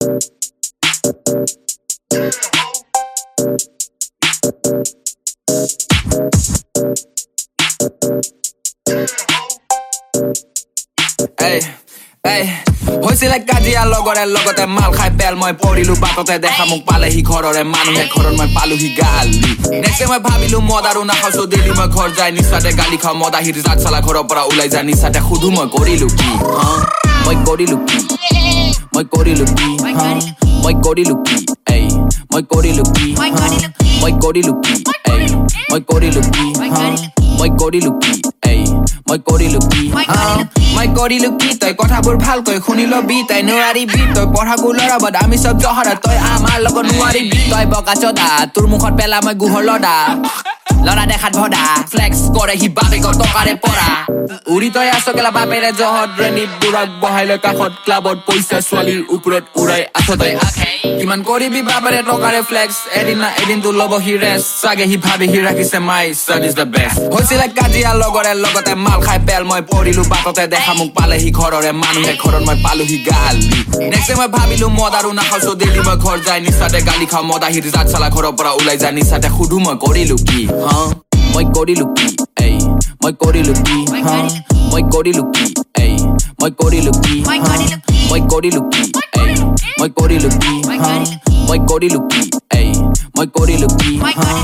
হৈছিলে কাজিয়া লগৰে লগতে মাল খাই পেল মই পৰিলো বাটতে দেখা মোক পালেহি ঘৰৰে মানুহে ঘৰত মই পালোহি গালি নেক্সট মই ভাবিলো মদ আৰু নাখাইছো ডেইলি মই ঘৰ যাই নিচাতে গালি খাওঁ মদ আহিৰ জাত চালা ঘৰৰ পৰা ওলাই যায় নিচাতে সুধো মই কৰিলো কি মই কৰিলো কি মই কৰিলো কি মই কৰিলো কি মই কৰিলো কি মই কৰিলো কি মই কৰিলো কি মই কৰিলো কি মই কৰিলো কি মই কৰিলো কি তই কথাবোৰ ভালকৈ শুনি লবি তই নোৱাৰিবি তই পঢ়াকো লৰাবত আমি চব জহৰা তই আমাৰ লগত নোৱাৰিবি তই বকা চদা তোৰ মুখত পেলা মই গুহৰ লডা লৰা দেখাত ভদা ফ্লেক্স কৰে হি বাপেকৰ টকাৰে পৰা উৰি তই আছ কেলা বাপেৰে জহত ৰেণী বুঢ়াক বহাই লৈ কাষত ক্লাবত পইচা ছোৱালীৰ ওপৰত উৰাই আছ তই কিমান কৰিবি বাপেৰে টকাৰে ফ্লেক্স এদিন না এদিন তো ল'ব হি ৰেষ্ট চাগে হি ভাবি হি ৰাখিছে মাই son is the best হৈছিলে কাজিয়া লগৰে লগতে মাল খাই পেল মই পৰিলো বাটতে দেখা মোক পালেহি ঘৰৰে মানুহে ঘৰত মই পালোহি গালি নেক্সট মই ভাবিলো মদ আৰু নাখাইছো ডেইলি মই ঘৰ যাই নিচাতে গালি খাওঁ মদ আহিৰ জাত চালা ঘৰৰ পৰা ওলাই যায় নিচাতে সুধো মই কৰিলো কি মই কৰিলো কি মই কৰিলো কি মই কৰিলো কি মই কৰিলো কি মই কৰিলো কি মই কৰিলো কি মই কৰিলো কি মই কৰিলো কি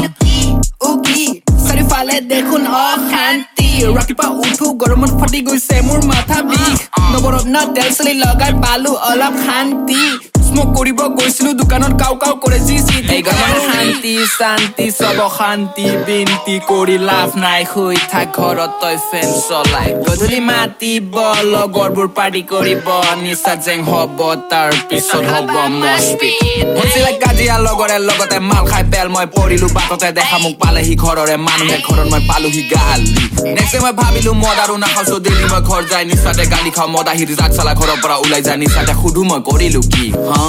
উকি চাৰিফালে দেখোন অশান্তি ৰাতিপুৱা উঠো গৰমত ফাটি গৈছে মোৰ মাথা বিষ নবৰত না তেল চলি লগাই পালো অলপ শান্তি স্মোক কৰিব গৈছিলো দোকানত কাউ কাউ কৰে জি চি এই গানৰ শান্তি শান্তি সব শান্তি বিনতি কৰি লাভ নাই হৈ থাক ঘৰত তই ফেন চলাই গধূলি মাতিব লগৰবোৰ পাৰ্টি কৰিব নিচা জেং হ'ব তাৰ পিছত হ'ব মস্তি হৈছিলে কাজিয়া লগৰে লগতে মাল খাই পেল মই পৰিলো বাটতে দেখা মোক পালেহি ঘৰৰে মানুহে ঘৰত মই পালোহি গালি নেক্সট মই ভাবিলো মদ আৰু নাখাইছো ডেইলি মই ঘৰ যাই নিচাতে গালি খাওঁ মদ আহিৰ জাত চালা ঘৰৰ পৰা ওলাই যায় নিচাতে সুধো মই কৰিলো কি